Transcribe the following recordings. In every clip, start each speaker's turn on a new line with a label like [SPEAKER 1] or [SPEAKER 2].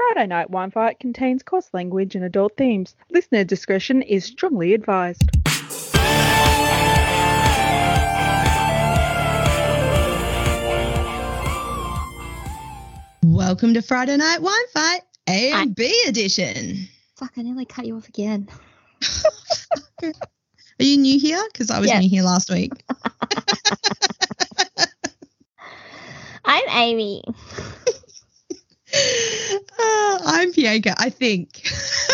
[SPEAKER 1] Friday Night Wine Fight contains coarse language and adult themes. Listener discretion is strongly advised.
[SPEAKER 2] Welcome to Friday Night Wine Fight, A and B edition.
[SPEAKER 3] Fuck, I nearly cut you off again.
[SPEAKER 2] Are you new here? Because I was new here last week.
[SPEAKER 3] I'm Amy.
[SPEAKER 2] I'm Bianca, I think.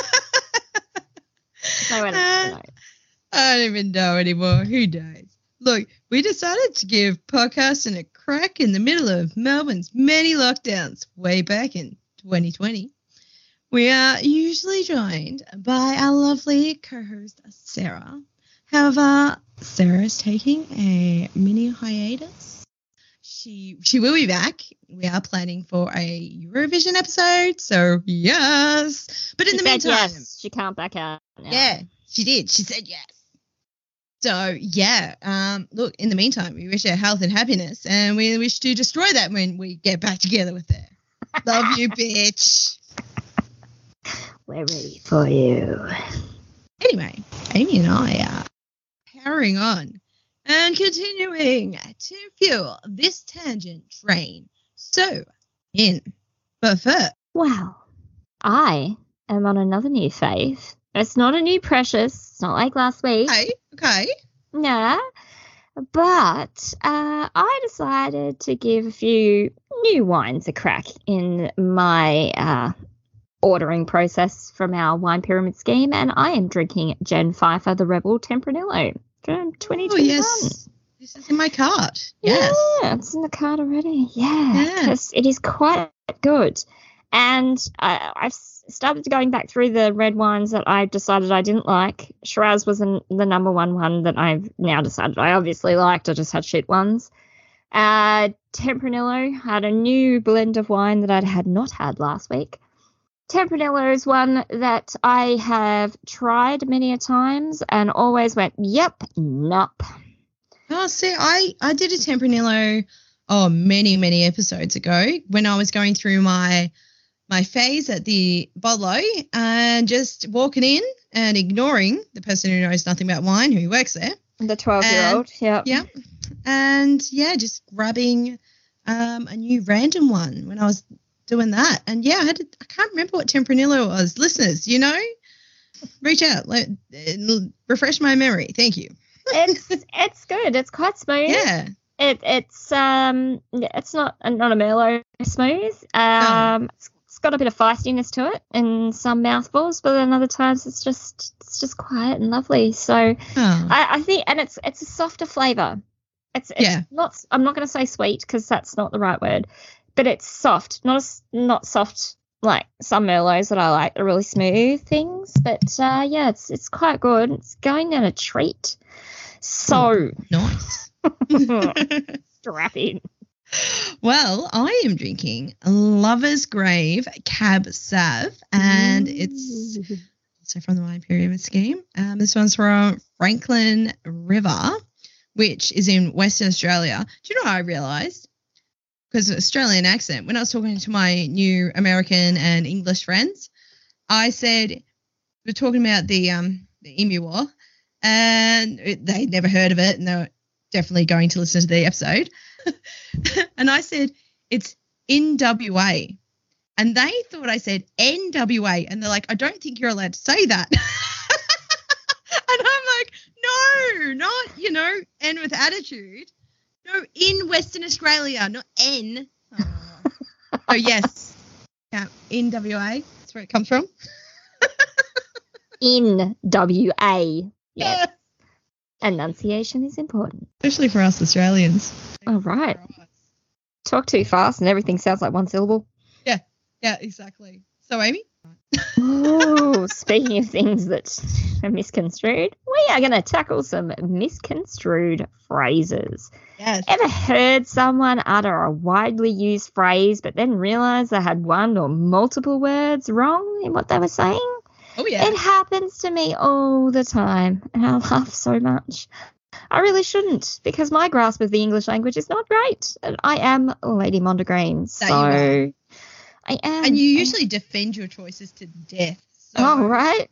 [SPEAKER 3] I
[SPEAKER 2] don't even know anymore. Who knows? Look, we decided to give podcasting a crack in the middle of Melbourne's many lockdowns way back in 2020. We are usually joined by our lovely co-host, Sarah. However, Sarah is taking a mini hiatus. She will be back. We are planning for a Eurovision episode, so yes. But in the meantime,
[SPEAKER 3] yes, she can't back out now.
[SPEAKER 2] Yeah, she did. She said yes. So yeah, look. In the meantime, we wish her health and happiness, and we wish to destroy that when we get back together with her. Love you, bitch.
[SPEAKER 3] We're ready for you.
[SPEAKER 2] Anyway, Amy and I are powering on and continuing to fuel this tangent train. So, but first.
[SPEAKER 3] Wow. I am on another new phase. It's not a new Precious. It's not like last week.
[SPEAKER 2] Okay.
[SPEAKER 3] Yeah. But I decided to give a few new wines a crack in my ordering process from our wine pyramid scheme, and I am drinking Jen Pfeiffer the Rebel Tempranillo from 2021. Oh,
[SPEAKER 2] yes. This is in my cart. Yes.
[SPEAKER 3] Yeah, it's in the cart already. Yeah. Because it is quite good. And I've started going back through the red wines that I decided I didn't like. Shiraz was the number one that I've now decided I obviously liked. I just had shit ones. Tempranillo had a new blend of wine that I had not had last week. Tempranillo is one that I have tried many a times and always went, yep, nope.
[SPEAKER 2] Oh, see, I did a Tempranillo many episodes ago when I was going through my phase at the Bottle and just walking in and ignoring the person who knows nothing about wine who works there.
[SPEAKER 3] The 12-year-old, yeah.
[SPEAKER 2] Yeah. And, just grabbing a new random one when I was doing that. And, I can't remember what Tempranillo was. Listeners, reach out. Refresh my memory. Thank you.
[SPEAKER 3] It's good. It's quite smooth.
[SPEAKER 2] Yeah.
[SPEAKER 3] It's not a Merlot smooth. It's got a bit of feistiness to it in some mouthfuls, but then other times it's just quiet and lovely. So I think, and it's a softer flavour. It's not. I'm not going to say sweet because that's not the right word, but it's soft. Not soft like some Merlots that I like, the really smooth things. But it's quite good. It's going down a treat. So
[SPEAKER 2] nice.
[SPEAKER 3] Strap in.
[SPEAKER 2] Well, I am drinking Lover's Grave Cab Sav, and it's also from the Wine Pyramid Scheme. This one's from Franklin River, which is in Western Australia. Do you know what I realised? Because of Australian accent, when I was talking to my new American and English friends, I said, we're talking about the Emu War, and they'd never heard of it, and they were definitely going to listen to the episode. And I said, it's in WA. And they thought I said NWA. And they're like, I don't think you're allowed to say that. And I'm like, no, not, N with attitude. No, in Western Australia, not N. Oh, yes. Yeah, in WA. That's where it comes from.
[SPEAKER 3] In WA. Yes. Enunciation is important.
[SPEAKER 2] Especially for us Australians.
[SPEAKER 3] All right. Talk too fast and everything sounds like one syllable.
[SPEAKER 2] Yeah, exactly. So, Amy?
[SPEAKER 3] Oh, speaking of things that are misconstrued, we are going to tackle some misconstrued phrases.
[SPEAKER 2] Yes.
[SPEAKER 3] Ever heard someone utter a widely used phrase but then realise they had one or multiple words wrong in what they were saying?
[SPEAKER 2] Oh, yeah.
[SPEAKER 3] It happens to me all the time, and I laugh so much. I really shouldn't, because my grasp of the English language is not great, and I am Lady Mondegreen, so I am.
[SPEAKER 2] And you usually defend your choices to death. So.
[SPEAKER 3] Oh, right.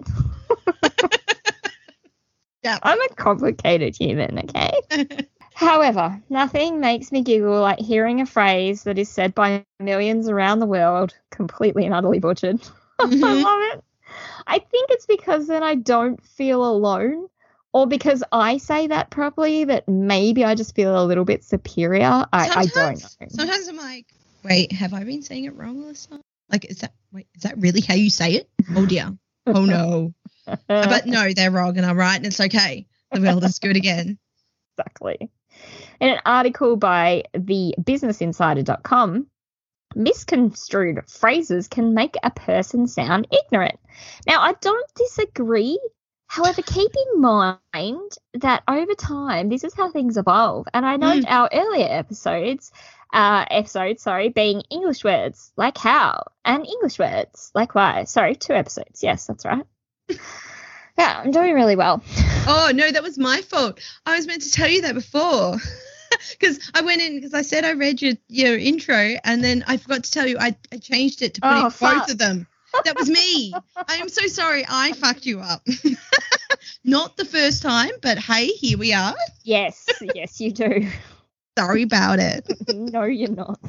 [SPEAKER 2] Yeah.
[SPEAKER 3] I'm a complicated human, okay? However, nothing makes me giggle like hearing a phrase that is said by millions around the world, completely and utterly butchered.
[SPEAKER 2] Mm-hmm.
[SPEAKER 3] I love it. I think it's because then I don't feel alone, or because I say that properly, that maybe I just feel a little bit superior. I don't know.
[SPEAKER 2] Sometimes I'm like, wait, have I been saying it wrong all this time? Like, is that really how you say it? Oh, dear. Oh, no. But no, they're wrong and I'm right and it's okay. The world is good again.
[SPEAKER 3] Exactly. In an article by the businessinsider.com, misconstrued phrases can make a person sound ignorant. Now, I don't disagree. However, keep in mind that over time, this is how things evolve. And I note our earlier episodes, being English words like how and English words like why. Sorry, 2 episodes. Yes, that's right. Yeah, I'm doing really well.
[SPEAKER 2] Oh, no, that was my fault. I was meant to tell you that before. Because I went in, because I said I read your intro, and then I forgot to tell you I changed it to put in both of them. That was me. I am so sorry. I fucked you up. Not the first time, but hey, here we are.
[SPEAKER 3] Yes, you do.
[SPEAKER 2] Sorry about it.
[SPEAKER 3] No, you're not.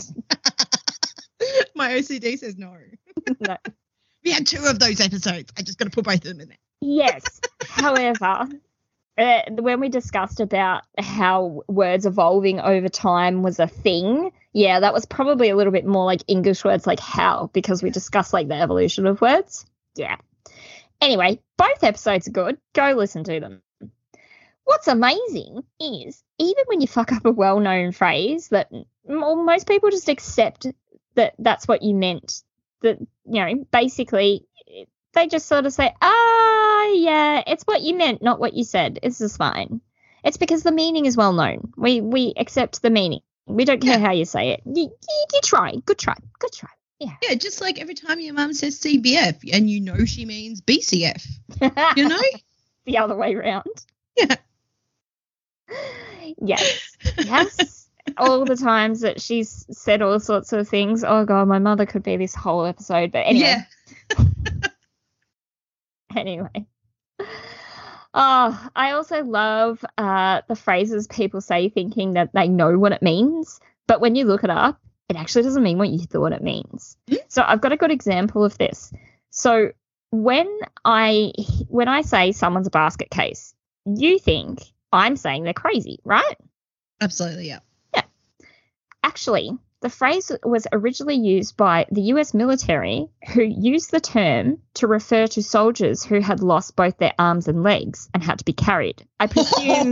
[SPEAKER 2] My OCD says no.
[SPEAKER 3] No.
[SPEAKER 2] We had 2 of those episodes. I just got to put both of them in there.
[SPEAKER 3] Yes. However, when we discussed about how words evolving over time was a thing, yeah, that was probably a little bit more like English words like how, because we discussed like the evolution of words. Yeah. Anyway, both episodes are good. Go listen to them. What's amazing is even when you fuck up a well-known phrase that most people just accept that that's what you meant, that, basically they just sort of say, yeah, it's what you meant, not what you said. It's just fine. It's because the meaning is well known. We accept the meaning. We don't care how you say it. You try. Good try. Yeah.
[SPEAKER 2] Yeah, just like every time your mum says CBF and you know she means BCF. You know?
[SPEAKER 3] The other way around.
[SPEAKER 2] Yeah.
[SPEAKER 3] Yes. All the times that she's said all sorts of things. Oh, God, my mother could be this whole episode. But anyway.
[SPEAKER 2] Yeah.
[SPEAKER 3] Anyway. Oh, I also love the phrases people say thinking that they know what it means. But when you look it up, it actually doesn't mean what you thought it means. So I've got a good example of this. So when I say someone's a basket case, you think I'm saying they're crazy, right?
[SPEAKER 2] Absolutely, yeah.
[SPEAKER 3] Yeah. Actually, the phrase was originally used by the US military, who used the term to refer to soldiers who had lost both their arms and legs and had to be carried. I presume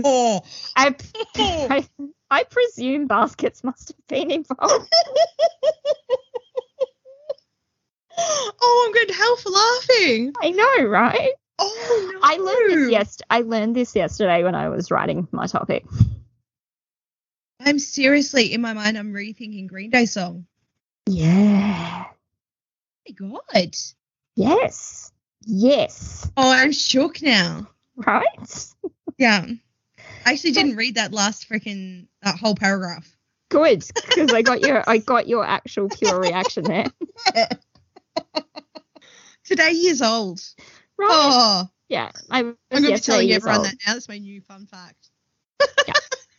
[SPEAKER 3] I presume baskets must have been involved.
[SPEAKER 2] Oh, I'm going to hell for laughing.
[SPEAKER 3] I know, right?
[SPEAKER 2] Oh, no.
[SPEAKER 3] I learned this yesterday when I was writing my topic.
[SPEAKER 2] I'm seriously, in my mind, I'm rethinking Green Day song.
[SPEAKER 3] Yeah.
[SPEAKER 2] Oh, my God.
[SPEAKER 3] Yes.
[SPEAKER 2] Oh, I'm shook now.
[SPEAKER 3] Right?
[SPEAKER 2] Yeah. I actually didn't read that that whole paragraph.
[SPEAKER 3] Good, because I got your actual pure reaction there.
[SPEAKER 2] Today years old.
[SPEAKER 3] Right.
[SPEAKER 2] Oh.
[SPEAKER 3] Yeah.
[SPEAKER 2] I'm going to be telling everyone that now. That's my new fun fact.
[SPEAKER 3] Yeah.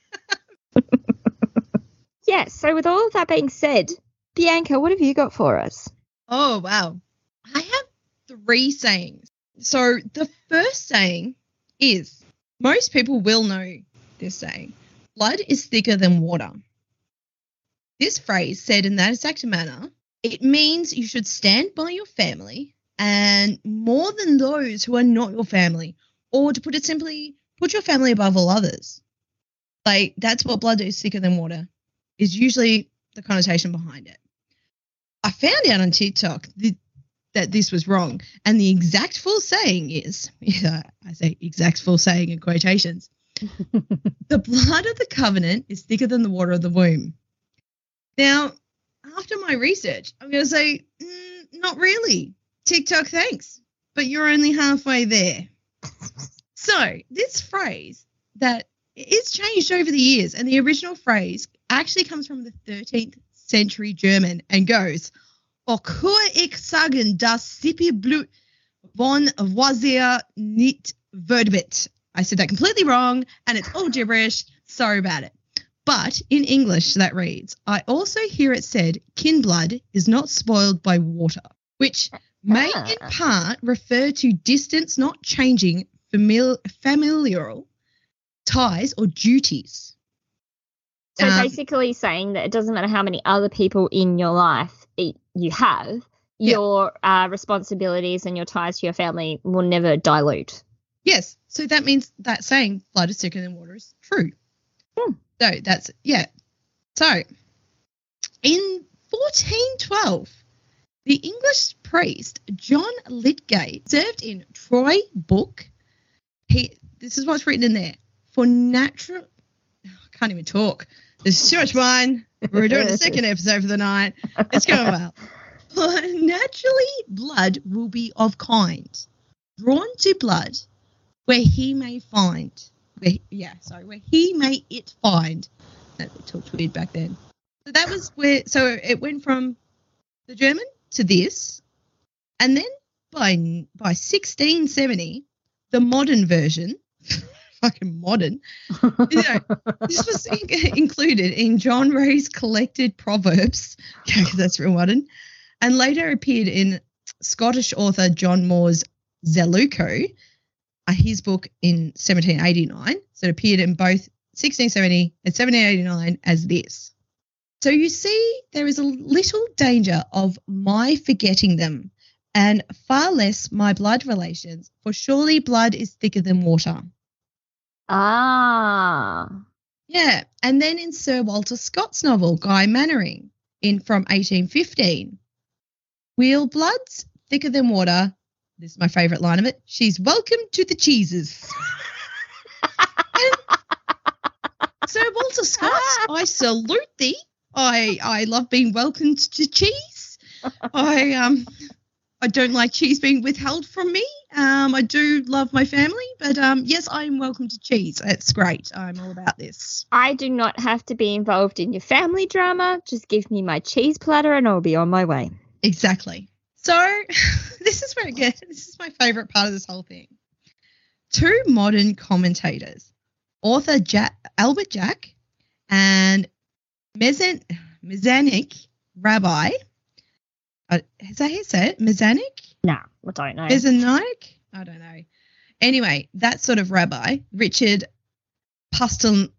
[SPEAKER 3] Yeah, so with all of that being said, Bianca, what have you got for us?
[SPEAKER 2] Oh, wow. I have 3 sayings. So the first saying is, most people will know this saying, blood is thicker than water. This phrase, said in that exact manner, it means you should stand by your family and more than those who are not your family. Or to put it simply, put your family above all others. Like, that's what blood is thicker than water is usually the connotation behind it. I found out on TikTok that this was wrong. And the exact full saying is, I say exact full saying in quotations, the blood of the covenant is thicker than the water of the womb. Now, after my research, I'm going to say, not really. TikTok, thanks. But you're only halfway there. So this phrase that is changed over the years, and the original phrase actually comes from the 13th century German and goes, Okur ik sagen, das Sippe Blut von Wazir nicht Verdbit. I said that completely wrong, and it's all gibberish. Sorry about it. But in English, that reads, I also hear it said, kin blood is not spoiled by water, which may in part refer to distance not changing familial ties or duties.
[SPEAKER 3] So basically saying that it doesn't matter how many other people in your life you have, your responsibilities and your ties to your family will never dilute.
[SPEAKER 2] Yes. So that means that saying blood is thicker than water is true. So that's, So in 1412, the English priest John Lydgate served in Troy Book. This is what's written in there. For natural, I can't even talk. There's too much wine. We're doing the second episode for the night. It's going well. For naturally, blood will be of kind, drawn to blood, where he may find. Where he may it find. That talked weird back then. So that was where. So it went from the German to this, and then by 1670, the modern version, fucking modern. This was included in John Ray's collected proverbs. Okay, that's real modern, and later appeared in Scottish author John Moore's Zelluko. His book in 1789, so it appeared in both 1670 and 1789 as this. So you see, there is a little danger of my forgetting them, and far less my blood relations, for surely blood is thicker than water.
[SPEAKER 3] Ah.
[SPEAKER 2] Yeah, and then in Sir Walter Scott's novel, Guy Mannering, from 1815, wheel blood's thicker than water. This is my favourite line of it. She's welcome to the cheeses. Sir Walter Scott, I salute thee. I love being welcomed to cheese. I don't like cheese being withheld from me. I do love my family, but yes, I am welcome to cheese. It's great. I'm all about this.
[SPEAKER 3] I do not have to be involved in your family drama. Just give me my cheese platter and I'll be on my way.
[SPEAKER 2] Exactly. So this is where this is my favourite part of this whole thing. Two modern commentators, author Albert Jack and Mezanic Rabbi. Is that how you say it? Mezanic?
[SPEAKER 3] No, I don't know.
[SPEAKER 2] Mezanic? I don't know. Anyway, that sort of rabbi, Richard Pastelnike?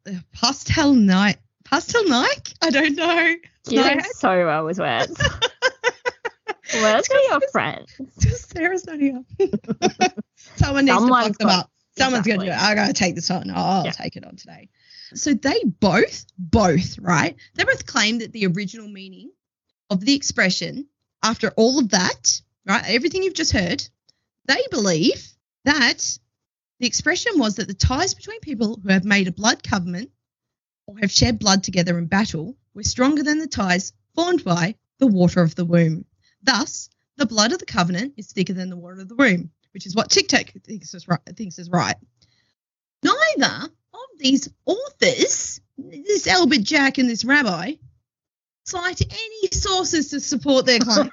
[SPEAKER 2] I don't know.
[SPEAKER 3] You're doing so well with words. Where's your friend?
[SPEAKER 2] Sarah's not here. Someone needs to fuck them up. Someone's going to do it. I got to take this on. I'll take it on today. So they both, right? They both claim that the original meaning of the expression, after all of that, right, everything you've just heard, they believe that the expression was that the ties between people who have made a blood covenant or have shed blood together in battle were stronger than the ties formed by the water of the womb. Thus, the blood of the covenant is thicker than the water of the womb, which is what TikTok thinks is right. Neither of these authors, this Albert Jack and this rabbi, cite any sources to support their claim.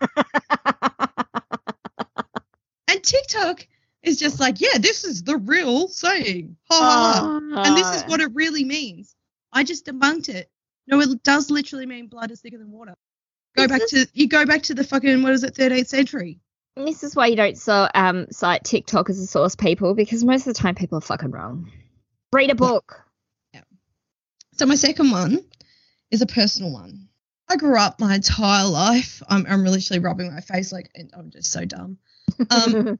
[SPEAKER 2] And TikTok is just like, yeah, this is the real saying. Ha, ha, ha. And this is what it really means. I just debunked it. No, it does literally mean blood is thicker than water. Go back to the fucking, 13th century.
[SPEAKER 3] This is why you don't cite TikTok as a source, people, because most of the time people are fucking wrong. Read a book.
[SPEAKER 2] Yeah. So my second one is a personal one. I grew up my entire life. I'm literally rubbing my face and I'm just so dumb. I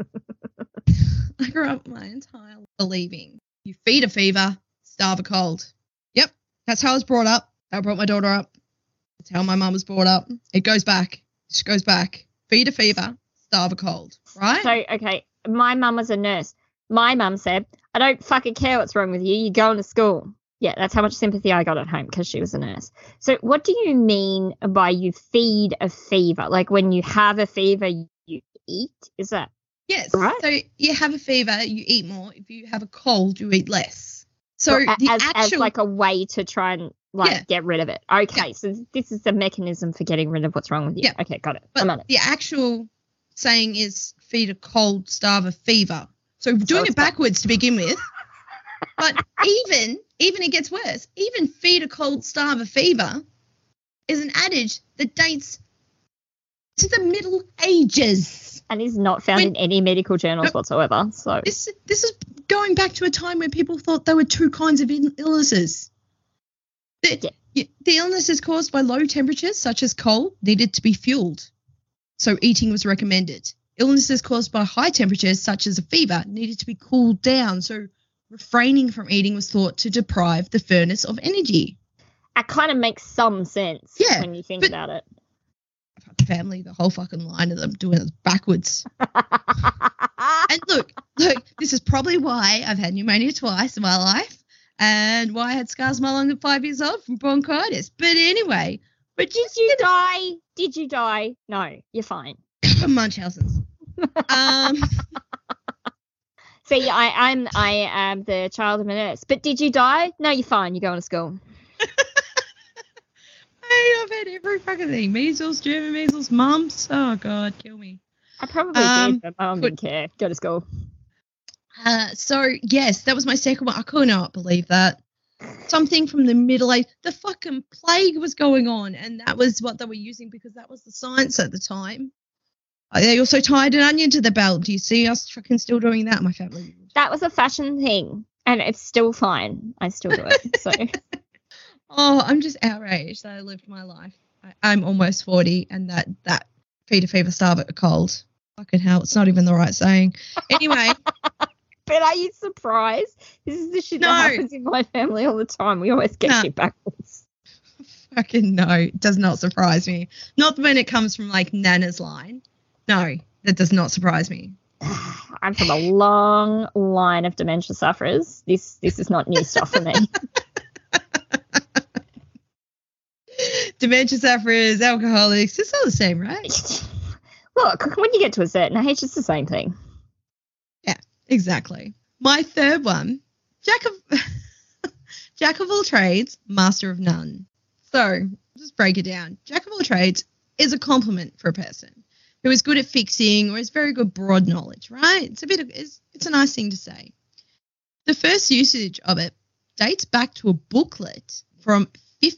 [SPEAKER 2] grew up my entire life believing you feed a fever, starve a cold. Yep, that's how I was brought up. I brought my daughter up. That's how my mum was brought up. It goes back. Just goes back. Feed a fever, starve a cold, right?
[SPEAKER 3] So, okay, my mum was a nurse. My mum said, I don't fucking care what's wrong with you. You're going to school. Yeah, that's how much sympathy I got at home because she was a nurse. So what do you mean by you feed a fever? Like when you have a fever, you eat? Is that
[SPEAKER 2] yes?
[SPEAKER 3] Right?
[SPEAKER 2] So you have a fever, you eat more. If you have a cold, you eat less. So
[SPEAKER 3] as like a way to try and get rid of it. Okay, so this is the mechanism for getting rid of what's wrong with you.
[SPEAKER 2] Yeah.
[SPEAKER 3] Okay, got it.
[SPEAKER 2] But
[SPEAKER 3] I'm on it.
[SPEAKER 2] the actual saying is feed a cold, starve a fever. So doing it backwards to begin with. But even it gets worse. Even feed a cold, starve a fever is an adage that dates to the Middle Ages.
[SPEAKER 3] And is not found in any medical journals whatsoever. So
[SPEAKER 2] this is going back to a time when people thought there were two kinds of illnesses. The illnesses caused by low temperatures, such as cold, needed to be fueled. So eating was recommended. Illnesses caused by high temperatures, such as a fever, needed to be cooled down. So refraining from eating was thought to deprive the furnace of energy.
[SPEAKER 3] That kind of makes some sense when you think about it.
[SPEAKER 2] Family, the whole fucking line of them doing it backwards. And look, this is probably why I've had pneumonia twice in my life and why I had scars my lung at 5 years old from bronchitis. But anyway.
[SPEAKER 3] But did you die? Did you die? No, you're fine.
[SPEAKER 2] Munchausen's.
[SPEAKER 3] See, I am the child of a nurse. But did you die? No, you're fine. You're going to school.
[SPEAKER 2] Hey, I've had every fucking thing. Measles, German measles, mumps. Oh, God, kill me.
[SPEAKER 3] I probably did, but my mum didn't care. Go to school.
[SPEAKER 2] So, yes, that was my second one. I could not believe that. Something from the Middle Age. The fucking plague was going on, and that was what they were using because that was the science at the time. They also tied an onion to the belt. Do you see us fucking still doing that, my family?
[SPEAKER 3] That was a fashion thing, and it's still fine. I still do it, so...
[SPEAKER 2] Oh, I'm just outraged that I lived my life. I'm almost 40 and that feed a fever, starve a cold. Fucking hell, it's not even the right saying. Anyway.
[SPEAKER 3] But are you surprised? This is the shit that happens in my family all the time. We always get shit backwards.
[SPEAKER 2] Fucking no, it does not surprise me. Not when it comes from like Nana's line. No, that does not surprise me.
[SPEAKER 3] I'm from a long line of dementia sufferers. This is not new stuff for me.
[SPEAKER 2] Dementia sufferers, alcoholics, it's all the same, right?
[SPEAKER 3] Look, when you get to a certain age, it's the same thing.
[SPEAKER 2] Yeah, exactly. My third one, Jack of all trades, master of none. So, just break it down. Jack of all trades is a compliment for a person who is good at fixing or has very good broad knowledge, right? It's a nice thing to say. The first usage of it dates back to a booklet from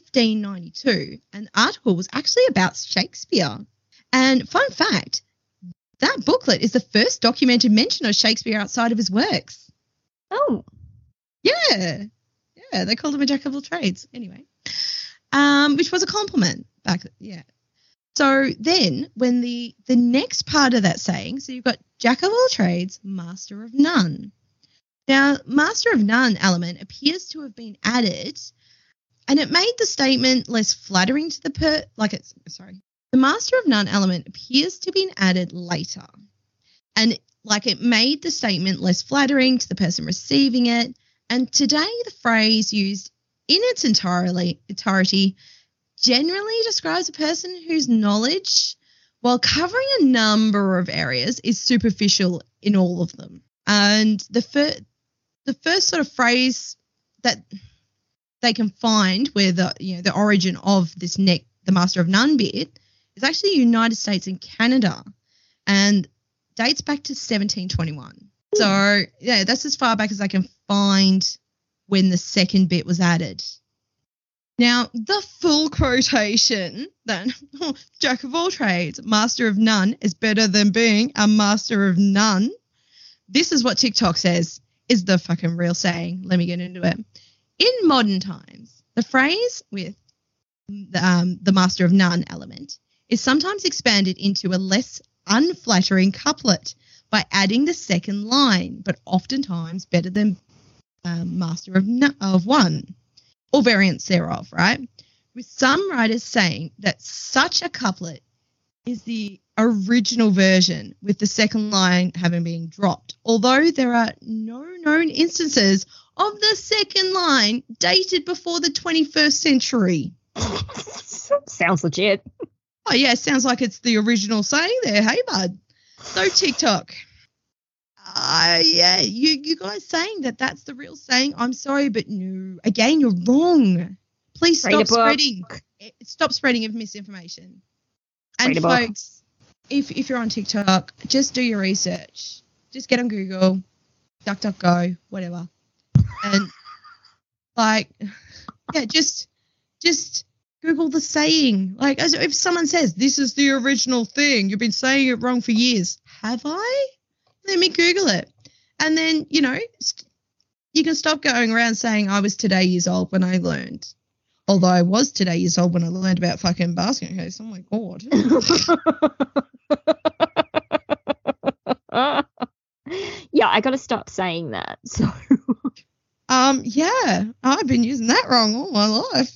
[SPEAKER 2] 1592. An article was actually about Shakespeare. And fun fact, that booklet is the first documented mention of Shakespeare outside of his works.
[SPEAKER 3] Oh.
[SPEAKER 2] Yeah, they called him a jack of all trades. Anyway, which was a compliment back then. Yeah. So then when the next part of that saying, so you've got jack of all trades, master of none. Now, master of none element appears to have been added. And it made the statement less flattering to the the master of none element appears to have been added later. And it made the statement less flattering to the person receiving it. And today the phrase used in its entirety generally describes a person whose knowledge, while covering a number of areas, is superficial in all of them. And the first sort of phrase that they can find where the origin of this the master of none bit is actually United States and Canada and dates back to 1721. Ooh. So, yeah, that's as far back as I can find when the second bit was added. Now, the full quotation then, jack of all trades, master of none is better than being a master of none. This is what TikTok says is the fucking real saying. Let me get into it. In modern times, the phrase with the master of none element is sometimes expanded into a less unflattering couplet by adding the second line, but oftentimes better than master of one, or variants thereof, right? With some writers saying that such a couplet is the original version, with the second line having been dropped, although there are no known instances of the second line dated before the 21st century.
[SPEAKER 3] Sounds legit.
[SPEAKER 2] Oh, yeah, sounds like it's the original saying there. Hey, bud. So TikTok. Yeah, you guys saying that that's the real saying. I'm sorry, but no. Again, you're wrong. Please
[SPEAKER 3] Read a
[SPEAKER 2] stop
[SPEAKER 3] book.
[SPEAKER 2] spreading misinformation.
[SPEAKER 3] Read
[SPEAKER 2] And
[SPEAKER 3] a book.
[SPEAKER 2] folks, if you're on TikTok, just do your research. Just get on Google, DuckDuckGo, whatever. And just Google the saying. Like, as if someone says, this is the original thing, you've been saying it wrong for years. Have I? Let me Google it. And then, you can stop going around saying I was today years old when I learned. Although I was today years old when I learned about fucking basket case. Oh, my God.
[SPEAKER 3] Yeah, I got to stop saying that. So,
[SPEAKER 2] yeah, I've been using that wrong all my life.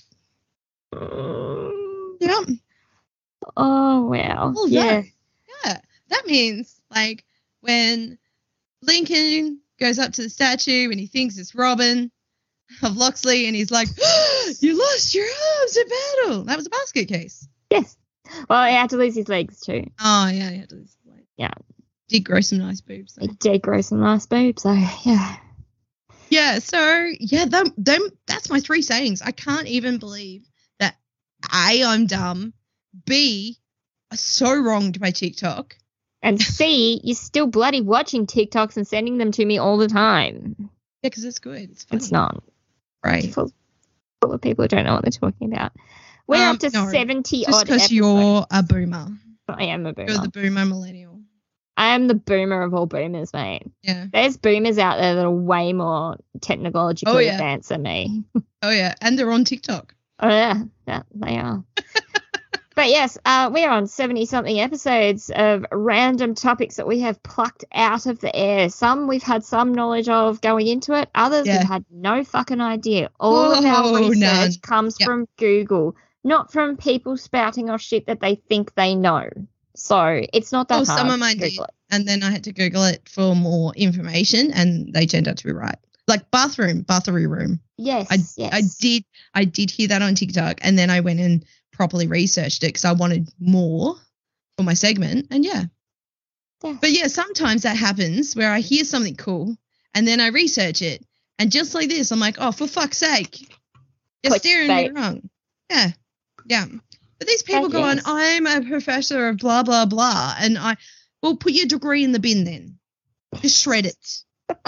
[SPEAKER 2] Yeah.
[SPEAKER 3] oh wow,
[SPEAKER 2] Well,
[SPEAKER 3] yeah.
[SPEAKER 2] Yeah. That means, like, when Lincoln goes up to the statue and he thinks it's Robin of Loxley and he's like, you lost your arms in battle. That was a basket case.
[SPEAKER 3] Yes. Well, he had to lose his legs too.
[SPEAKER 2] Oh, yeah, he had to lose his legs.
[SPEAKER 3] Yeah.
[SPEAKER 2] Did grow some nice boobs, though.
[SPEAKER 3] He did grow some nice boobs, so yeah.
[SPEAKER 2] Yeah, so, yeah, that's my 3 sayings. I can't even believe that A, I'm dumb, B, I'm so wronged by TikTok.
[SPEAKER 3] And C, you're still bloody watching TikToks and sending them to me all the time.
[SPEAKER 2] Yeah, because it's good. It's funny.
[SPEAKER 3] It's not.
[SPEAKER 2] Right.
[SPEAKER 3] It's full of people who don't know what they're talking about. We're up to 70
[SPEAKER 2] Just
[SPEAKER 3] odd
[SPEAKER 2] because
[SPEAKER 3] episodes.
[SPEAKER 2] you're a boomer.
[SPEAKER 3] I am a boomer.
[SPEAKER 2] You're the boomer millennial.
[SPEAKER 3] I am the boomer of all boomers, mate.
[SPEAKER 2] Yeah.
[SPEAKER 3] There's boomers out there that are way more technologically
[SPEAKER 2] yeah.
[SPEAKER 3] advanced than me.
[SPEAKER 2] Oh, yeah. And they're on TikTok.
[SPEAKER 3] Oh, yeah, they are. But yes, we are on 70-something episodes of random topics that we have plucked out of the air. Some we've had some knowledge of going into it. Others we've had no fucking idea. All of our research comes from Google, not from people spouting off shit that they think they know. So it's not that hard.
[SPEAKER 2] Some of mine did, and then I had to Google it for more information, and they turned out to be right. Like bathroom room.
[SPEAKER 3] Yes,
[SPEAKER 2] I did hear that on TikTok, and then I went and properly researched it because I wanted more for my segment, and yeah. But yeah, sometimes that happens where I hear something cool, and then I research it, and just like this, I'm like, oh, for fuck's sake, you're steering me wrong. Yeah. But these people go on, I'm a professor of blah, blah, blah, and well, put your degree in the bin then. Just shred it.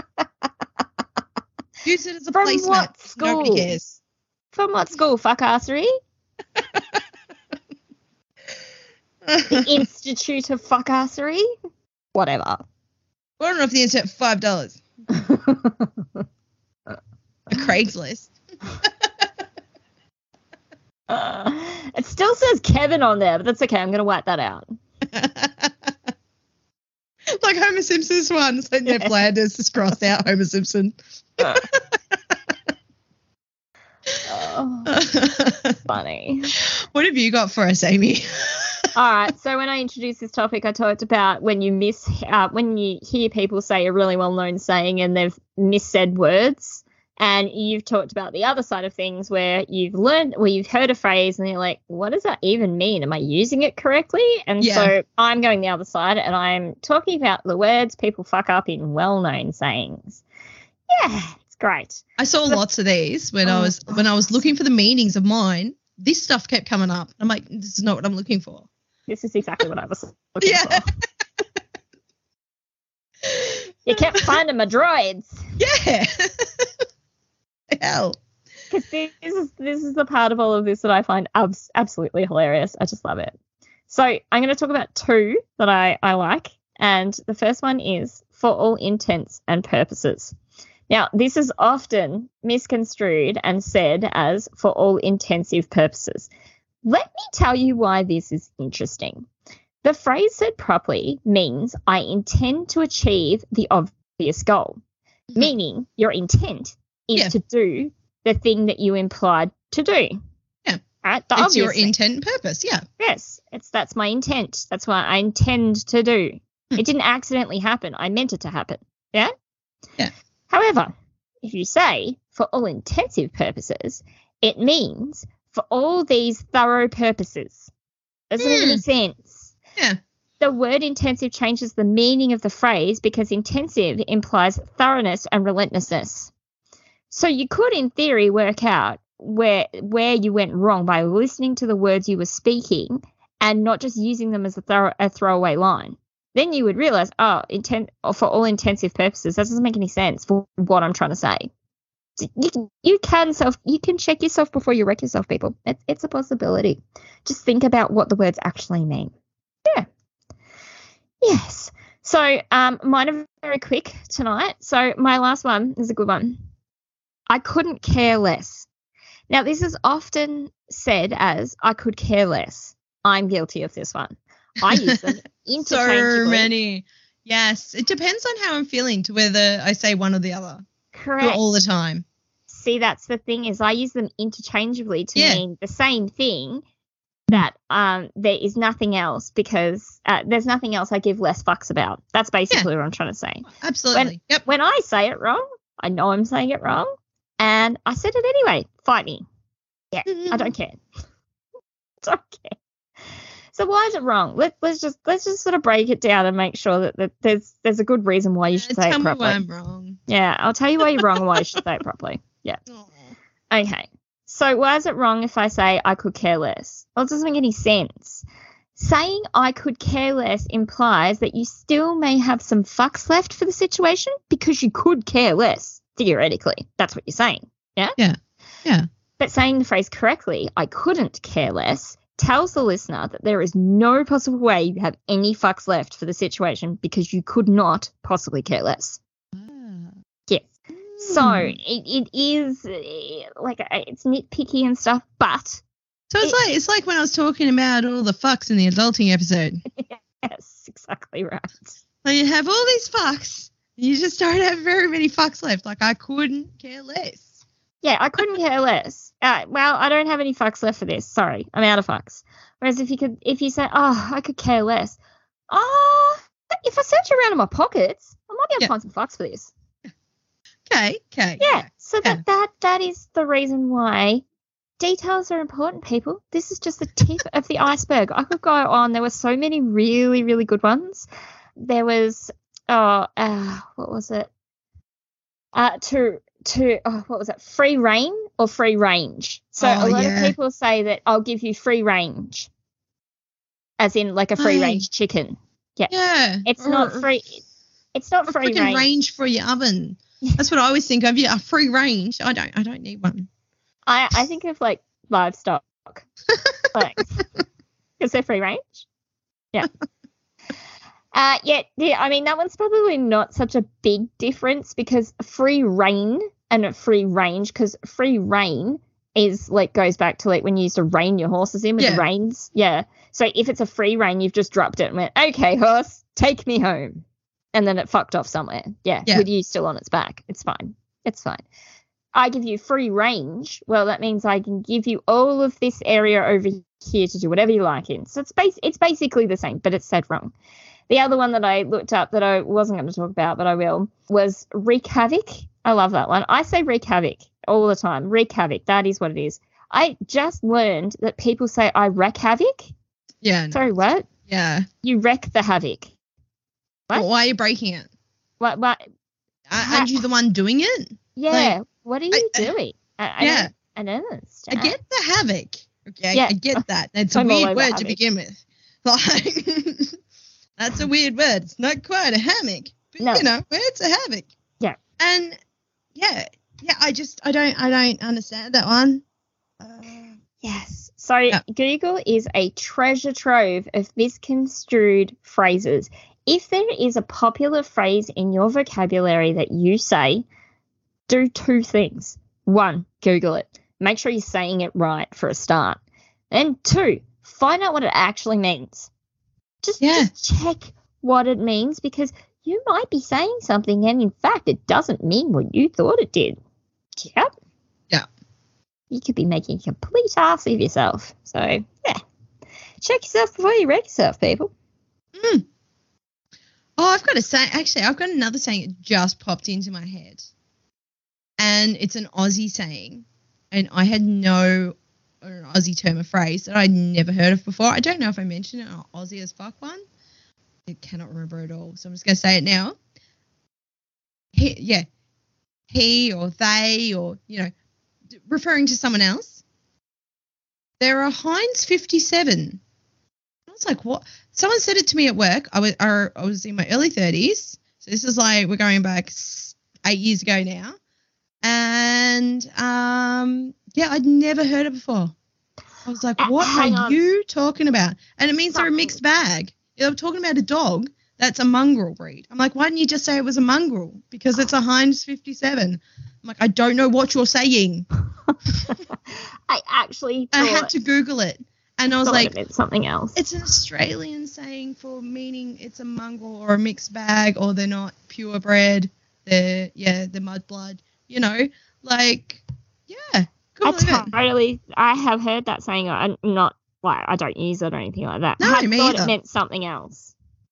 [SPEAKER 2] Use it as a placemat.
[SPEAKER 3] What school?
[SPEAKER 2] Nobody cares.
[SPEAKER 3] From what school? Fuckassery? The Institute of Fuckassery? Whatever.
[SPEAKER 2] Order off the internet for $5. A Craigslist.
[SPEAKER 3] It still says Kevin on there, but that's okay. I'm going to wipe that out.
[SPEAKER 2] Like Homer Simpson's one. So Ned Flanders just crossed out Homer Simpson.
[SPEAKER 3] Funny.
[SPEAKER 2] What have you got for us, Amy?
[SPEAKER 3] All right. So when I introduced this topic, I talked about when you hear people say a really well-known saying and they've missaid words. And you've talked about the other side of things where you've heard a phrase and you're like, what does that even mean? Am I using it correctly? And so I'm going the other side and I'm talking about the words people fuck up in well-known sayings. Yeah, it's great.
[SPEAKER 2] I saw lots of these when I was looking for the meanings of mine. This stuff kept coming up. I'm like, this is not what I'm looking for.
[SPEAKER 3] This is exactly what I was looking for. You kept finding my droids.
[SPEAKER 2] Yeah. Hell.
[SPEAKER 3] Because this is the part of all of this that I find absolutely hilarious. I just love it. So I'm going to talk about 2 that I like. And the first one is for all intents and purposes. Now, this is often misconstrued and said as for all intensive purposes. Let me tell you why this is interesting. The phrase said properly means I intend to achieve the obvious goal, meaning your intent is to do the thing that you implied to do.
[SPEAKER 2] Yeah.
[SPEAKER 3] Right?
[SPEAKER 2] It's your intent and purpose, yeah.
[SPEAKER 3] Yes. That's my intent. That's what I intend to do. It didn't accidentally happen. I meant it to happen. Yeah?
[SPEAKER 2] Yeah.
[SPEAKER 3] However, if you say for all intensive purposes, it means for all these thorough purposes. Doesn't make any sense.
[SPEAKER 2] Yeah.
[SPEAKER 3] The word intensive changes the meaning of the phrase because intensive implies thoroughness and relentlessness. So you could, in theory, work out where you went wrong by listening to the words you were speaking and not just using them as a throwaway line. Then you would realize, for all intensive purposes, that doesn't make any sense for what I'm trying to say. So you can check yourself before you wreck yourself, people. It's a possibility. Just think about what the words actually mean. Yeah. Yes. So mine are very quick tonight. So my last one is a good one. I couldn't care less. Now, this is often said as I could care less. I'm guilty of this one. I use them interchangeably.
[SPEAKER 2] So many. Yes. It depends on how I'm feeling to whether I say one or the other.
[SPEAKER 3] Correct.
[SPEAKER 2] All the time.
[SPEAKER 3] See, that's the thing is I use them interchangeably to mean the same thing, that there is nothing else because there's nothing else I give less fucks about. That's basically what I'm trying to say.
[SPEAKER 2] Absolutely.
[SPEAKER 3] When I say it wrong, I know I'm saying it wrong, and I said it anyway. Fight me. Yeah, I don't care. Don't care. So why is it wrong? Let's just sort of break it down and make sure that there's a good reason why you should say it properly.
[SPEAKER 2] Tell me why I'm wrong.
[SPEAKER 3] Yeah, I'll tell you why you're wrong and why you should say it properly. Yeah. Aww. Okay. So why is it wrong if I say I could care less? Well, it doesn't make any sense. Saying I could care less implies that you still may have some fucks left for the situation because you could care less, theoretically. That's what you're saying. Yeah?
[SPEAKER 2] Yeah. Yeah.
[SPEAKER 3] But saying the phrase correctly, I couldn't care less, tells the listener that there is no possible way you have any fucks left for the situation because you could not possibly care less. Yes. So it is it's nitpicky and stuff, but
[SPEAKER 2] so it's like when I was talking about all the fucks in the adulting episode.
[SPEAKER 3] Yes, exactly right.
[SPEAKER 2] Like you have all these fucks, you just don't have very many fucks left. Like I couldn't care less.
[SPEAKER 3] Yeah, I couldn't care less. Well, I don't have any fucks left for this. Sorry, I'm out of fucks. Whereas if you say, I could care less. If I search around in my pockets, I might be able to find some fucks for this.
[SPEAKER 2] Okay.
[SPEAKER 3] Yeah. So that is the reason why details are important, people. This is just the tip of the iceberg. I could go on. There were so many really, really good ones. There was what was it? What was it? Free reign or free range. So a lot of people say that I'll give you free range, as in like a free range chicken. Yeah. Yeah. It's not free. It's not free range.
[SPEAKER 2] Range for your oven. That's what I always think of. Yeah, a free range. I don't need one.
[SPEAKER 3] I think of like livestock. Like, because they're free range. Yeah. Yeah, I mean, that one's probably not such a big difference because free reign and a free range, because free reign is like goes back to like when you used to rein your horses in with the reins. Yeah. So if it's a free rein, you've just dropped it and went, okay, horse, take me home. And then it fucked off somewhere. Yeah. With you still on its back. It's fine. It's fine. I give you free range. Well, that means I can give you all of this area over here to do whatever you like in. So it's basically the same, but it's said wrong. The other one that I looked up that I wasn't going to talk about, but I will, was wreak havoc. I love that one. I say wreak havoc all the time. Wreak havoc. That is what it is. I just learned that people say I wreak havoc.
[SPEAKER 2] Yeah. No.
[SPEAKER 3] Sorry, what?
[SPEAKER 2] Yeah.
[SPEAKER 3] You wreck the havoc. What?
[SPEAKER 2] Well, why are you breaking it?
[SPEAKER 3] What?
[SPEAKER 2] Aren't you the one doing it?
[SPEAKER 3] Yeah. Like, what are you doing? I don't understand.
[SPEAKER 2] I get the havoc. Okay. Yeah. I get that. That's a weird word to begin with. Like, that's a weird word. It's not quite a hammock, but no. It's a havoc.
[SPEAKER 3] Yeah.
[SPEAKER 2] And yeah. I don't understand that one.
[SPEAKER 3] Yes. So Google is a treasure trove of misconstrued phrases. If there is a popular phrase in your vocabulary that you say, do two things. 1, Google it. Make sure you're saying it right for a start. And 2, find out what it actually means. Just check what it means, because you might be saying something and, in fact, it doesn't mean what you thought it did. Yep.
[SPEAKER 2] Yeah.
[SPEAKER 3] You could be making a complete ass of yourself. So, yeah. Check yourself before you wreck yourself, people.
[SPEAKER 2] Mm. Oh, I've got to say, actually, I've got another saying that just popped into my head. And it's an Aussie saying. And I had an Aussie term of phrase that I'd never heard of before. I don't know if I mentioned it on Aussie as fuck one. I cannot remember it all. So I'm just going to say it now. He or they or, referring to someone else. There are Heinz 57. I was like, what? Someone said it to me at work. I was in my early 30s. So this is like, we're going back 8 years ago now. And, I'd never heard it before. I was like, what are you talking about? And it means they're a mixed bag. They're talking about a dog that's a mongrel breed. I'm like, why didn't you just say it was a mongrel? Because it's a Heinz 57. I'm like, I don't know what you're saying.
[SPEAKER 3] I
[SPEAKER 2] had to Google it. And I was like,
[SPEAKER 3] it's something else.
[SPEAKER 2] It's an Australian saying for meaning it's a mongrel or a mixed bag, or they're not purebred. They're mudblood. You know, like, yeah.
[SPEAKER 3] I have heard that saying. I'm not like, I don't use it or anything like that.
[SPEAKER 2] No,
[SPEAKER 3] I
[SPEAKER 2] me
[SPEAKER 3] thought
[SPEAKER 2] either.
[SPEAKER 3] It meant something else.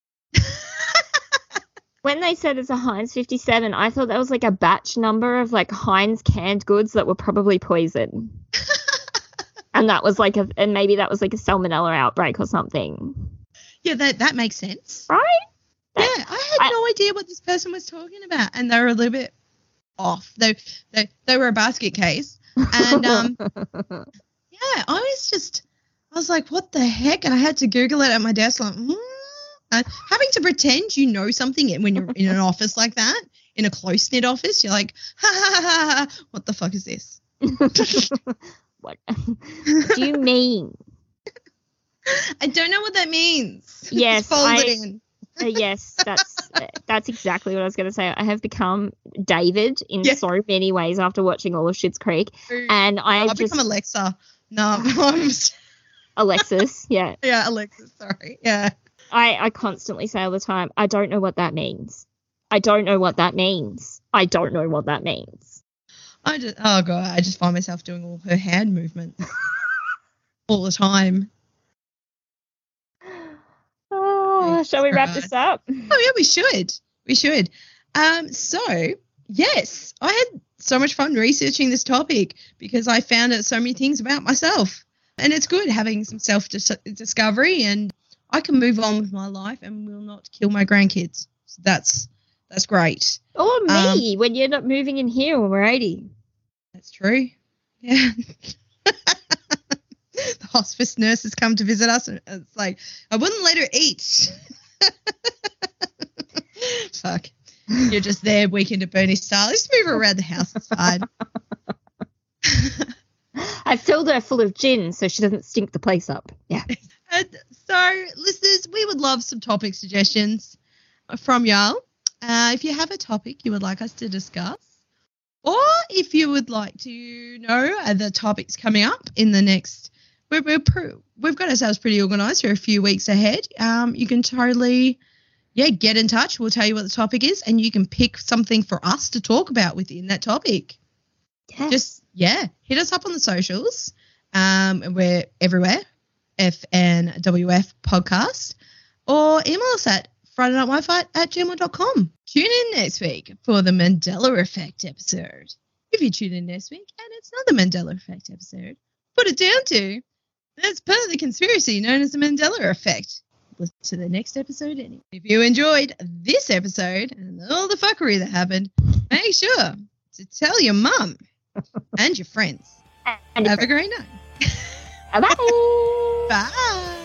[SPEAKER 3] When they said it's a Heinz 57, I thought that was like a batch number of like Heinz canned goods that were probably poison. And that was like and maybe that was like a salmonella outbreak or something.
[SPEAKER 2] Yeah, that makes sense.
[SPEAKER 3] Right?
[SPEAKER 2] Yeah, I had no idea what this person was talking about, and they were a little bit off. They were a basket case. And I was like, what the heck? And I had to Google it at my desk, like, having to pretend you know something when you're in an office like that, in a close-knit office, you're like, ha, what the fuck is this?
[SPEAKER 3] What do you mean?
[SPEAKER 2] I don't know what that means.
[SPEAKER 3] Yes,
[SPEAKER 2] fold it in.
[SPEAKER 3] Yes, that's exactly what I was going to say. I have become David in so many ways after watching all of Schitt's Creek, and I've
[SPEAKER 2] become Alexa. No,
[SPEAKER 3] Alexis. Yeah.
[SPEAKER 2] Yeah, Alexis. Sorry. Yeah.
[SPEAKER 3] I constantly say all the time, I don't know what that means. I don't know what that means. I don't know what that means.
[SPEAKER 2] I just find myself doing all her hand movements all the time.
[SPEAKER 3] Oh, shall we wrap this up?
[SPEAKER 2] Oh, yeah, we should. So, yes, I had so much fun researching this topic because I found out so many things about myself. And it's good having some self-discovery, and I can move on with my life and will not kill my grandkids. So that's great.
[SPEAKER 3] Or me when you're not moving in here when we're 80.
[SPEAKER 2] That's true. Yeah. The hospice nurses come to visit us, and it's like, I wouldn't let her eat. Fuck. You're just there weekend at Bernie style. Just move her around the house. It's fine.
[SPEAKER 3] I filled her full of gin so she doesn't stink the place up. Yeah.
[SPEAKER 2] And so, listeners, we would love some topic suggestions from y'all. If you have a topic you would like us to discuss, or if you would like to know the topics coming up in the next, we've got ourselves pretty organised. We're a few weeks ahead. You can totally, get in touch. We'll tell you what the topic is, and you can pick something for us to talk about within that topic.
[SPEAKER 3] Yes.
[SPEAKER 2] Just, hit us up on the socials. We're everywhere, FNWF podcast, or email us at FridayNightWiFi@gmail.com. Tune in next week for the Mandela Effect episode. If you tune in next week and it's not the Mandela Effect episode, put it down to that's part of the conspiracy known as the Mandela Effect. Listen to the next episode anyway. If you enjoyed this episode and all the fuckery that happened, make sure to tell your mum and your friends.
[SPEAKER 3] And
[SPEAKER 2] have a great night.
[SPEAKER 3] Bye.
[SPEAKER 2] Bye.